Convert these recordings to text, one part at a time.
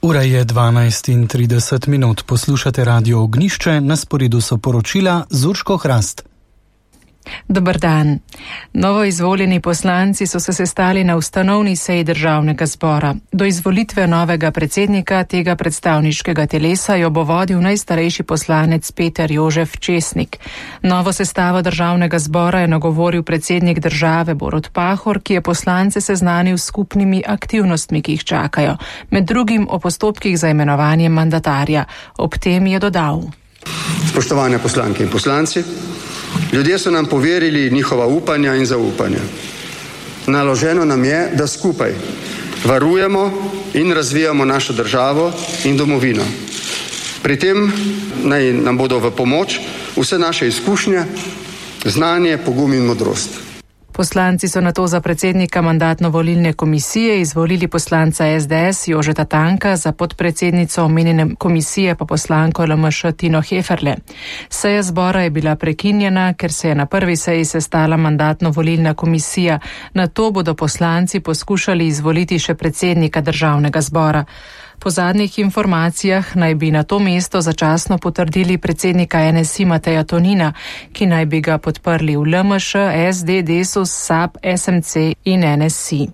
Ura je 12:30, poslušate Radio Ognjišče, na sporedu so poročila z Urško Hrast. Dobar dan. Novo izvoljeni poslanci so se sestali na ustanovni seji Državnega zbora. Do izvolitve novega predsednika tega predstavniškega telesa jo bo vodil najstarejši poslanec Peter Jožef Česnik. Novo sestavo Državnega zbora je nagovoril predsednik države Borut Pahor, ki je poslance seznanil s skupnimi aktivnostmi, ki jih čakajo, med drugim o postopkih za imenovanje mandatarja. Ob tem je dodal: Spoštovane poslanke in poslanci, ljudje so nam poverili njihova upanja in zaupanja. Naloženo nam je, da skupaj varujemo in razvijamo našo državo in domovino. Pri tem naj nam bodo v pomoč vse naše izkušnje, znanje, pogum in modrost. Poslanci so nato za predsednika mandatno-volilne komisije izvolili poslanca SDS Jožeta Tanka, za podpredsednico omenjene komisije pa poslanko LMŠ Tino Heferle. Seja zbora je bila prekinjena, ker se je na prvi seji sestala mandatno-volilna komisija. Nato bodo poslanci poskušali izvoliti še predsednika Državnega zbora. Po zadnjih informacijah naj bi na to mesto začasno potrdili predsednika NSI Mateja Tonina, ki naj bi ga podprli v LMŠ, SD, Desus, SAB, SMC in NSI.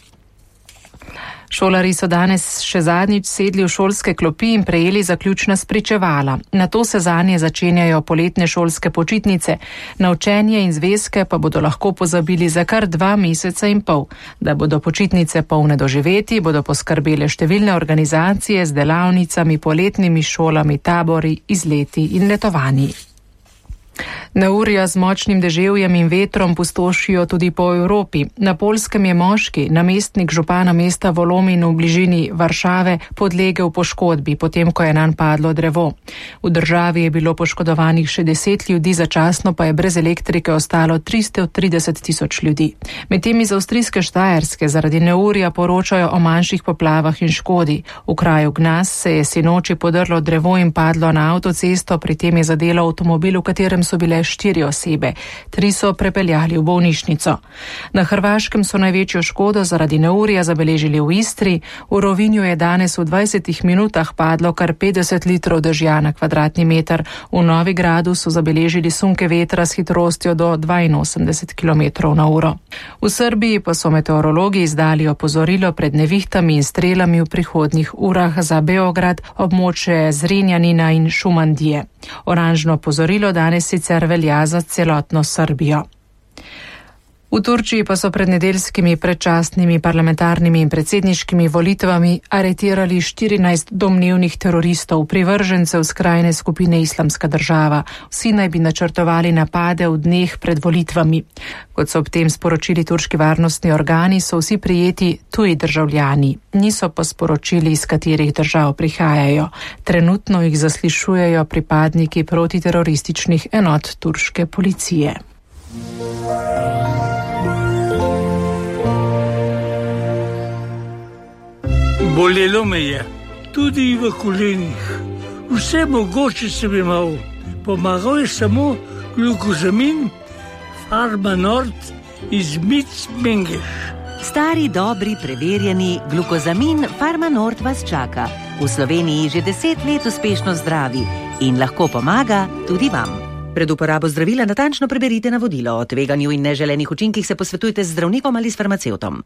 Šolarji so danes še zadnjič sedli v šolske klopi in prejeli zaključna spričevala. Nato se zanje začenjajo poletne šolske počitnice. Na učenje in zvezke pa bodo lahko pozabili za kar 2 meseca in pol. Da bodo počitnice polne doživeti, bodo poskrbele številne organizacije z delavnicami, poletnimi šolami, tabori, izleti in letovanji. Neurja z močnim deževjem in vetrom pustošijo tudi po Evropi. Na Poljskem je moški, namestnik župana mesta Volomin v bližini Varšave, podlegel poškodbi, potem ko je nanj padlo drevo. V državi je bilo poškodovanih še 10 ljudi, začasno pa je brez elektrike ostalo 330 tisoč ljudi. Medtem iz avstrijske Štajerske zaradi neurja poročajo o manjših poplavah in škodi. V kraju Gnas se je sinoči podrlo drevo in padlo na avtocesto, pri tem je zadelo avtomobil, v katerem so bile 4 osebe, 3 so prepeljali v bolnišnico. Na Hrvaškem so največjo škodo zaradi neurja zabeležili v Istri. V Rovinju je danes v 20 minutah padlo kar 50 litrov dežja na kvadratni meter. V Novigradu so zabeležili sunke vetra s hitrostjo do 82 km/h. V Srbiji pa so meteorologi izdali opozorilo pred nevihtami in strelami v prihodnjih urah za Beograd, območje Zrenjanina in Šumandije. Oranžno opozorilo danes sicer velja za celotno Srbijo. V Turčiji pa so pred nedeljskimi predčasnimi parlamentarnimi in predsedniškimi volitvami aretirali 14 domnevnih teroristov, privržencev skrajne skupine Islamska država. Vsi naj bi načrtovali napade v dneh pred volitvami. Kot so ob tem sporočili turški varnostni organi, so vsi prijeti tuji državljani. Niso pa sporočili, iz katerih držav prihajajo. Trenutno jih zaslišujejo pripadniki protiterorističnih enot turške policije. Bolelo me je, tudi v kolenih. Vse mogoče sem imel. Pomagal je samo glukozamin Pharma Nord iz Mengeš. Stari, dobri, preverjeni glukozamin Pharma Nord vas čaka. V Sloveniji že 10 let uspešno zdravi in lahko pomaga tudi vam. Pred uporabo zdravila natančno preberite navodilo. O tveganju in neželenih učinkih se posvetujte z zdravnikom ali s farmacevtom.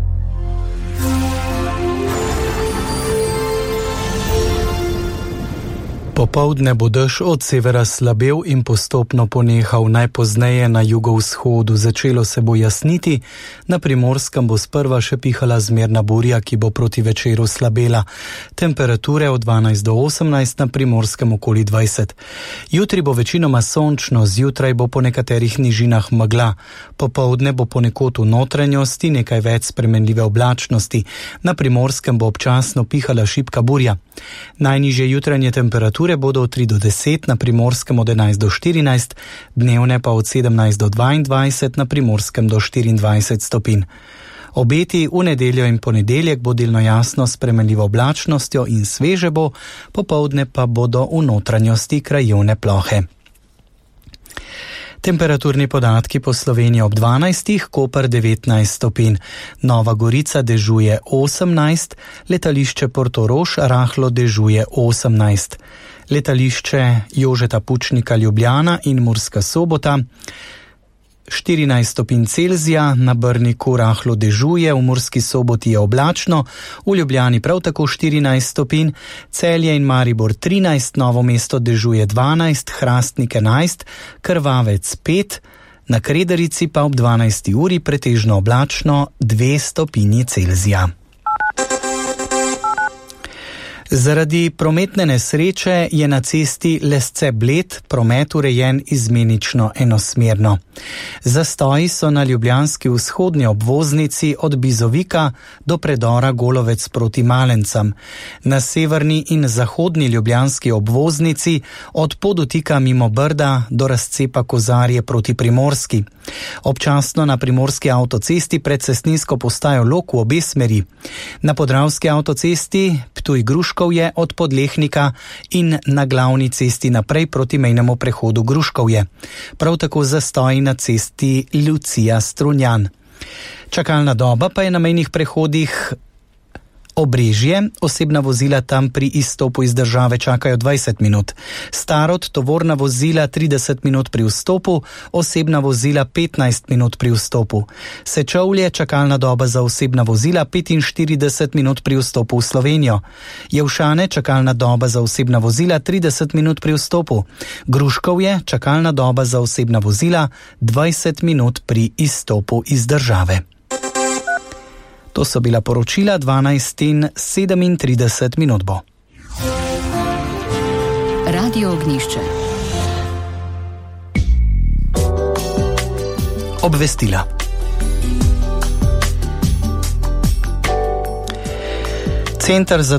Popoldne bo dež od severa slabel in postopno ponehal, najpozneje na jugovzhodu. Začelo se bo jasniti, na Primorskem bo sprva še pihala zmerna burja, ki bo proti večeru slabela. Temperature od 12 do 18, na Primorskem okoli 20. Jutri bo večinoma sončno, zjutraj bo po nekaterih nižinah megla. Popoldne bo ponekod v notranjosti nekaj več spremenljive oblačnosti. Na Primorskem bo občasno pihala šibka burja. Najnižje jutranje temperature bodo od 3 do 10, na Primorskem od 11 do 14, dnevne pa od 17 do 22, na Primorskem do 24 stopinj. Obeti v nedeljo in ponedeljek bo delno jasno s spremenljivo oblačnostjo in sveže bo, popoldne pa bodo v notranjosti krajevne plohe. Temperaturni podatki po Sloveniji ob 12, Koper 19 stopinj, Nova Gorica dežuje 18, letališče Portorož rahlo dežuje 18, letališče Jožeta Pučnika Ljubljana in Murska Sobota 14 stopinj Celzija, na Brniku rahlo dežuje, v Murski Soboti je oblačno, v Ljubljani prav tako 14 stopinj, Celje in Maribor 13, Novo mesto dežuje 12, Hrastnik 11, Krvavec 5, na Krederici pa ob 12. uri pretežno oblačno 2 stopinji Celzija. Zaradi prometne nesreče je na cesti Lesce-Bled promet urejen izmenično enosmerno. Zastoji so na ljubljanski vzhodni obvoznici od Bizovika do predora Golovec proti Malencam, na severni in zahodni ljubljanski obvoznici od Podotika mimo Brda do razcepa Kozarje proti Primorski. Občasno na primorski avtocesti pred cestninsko postajo Lok v obe smeri. Na podravski avtocesti Ptuj-Gruškovje od Podlehnika in na glavni cesti naprej proti mejnemu prehodu Gruškovje. Prav tako zastoji na cesti Lucija-Strunjan. Čakalna doba pa je na mejnih prehodih Obrežje, osebna vozila tam pri izstopu iz države čakajo 20 minut. Starod, tovorna vozila 30 minut pri vstopu, osebna vozila 15 minut pri vstopu. Sečovlje, čakalna doba za osebna vozila 45 minut pri vstopu v Slovenijo. Jevšane, čakalna doba za osebna vozila 30 minut pri vstopu. Gruškovje, čakalna doba za osebna vozila 20 minut pri izstopu iz države. To so bila poročila 12:37 minut bo. Radio Ognjišče. Obvestila. Center za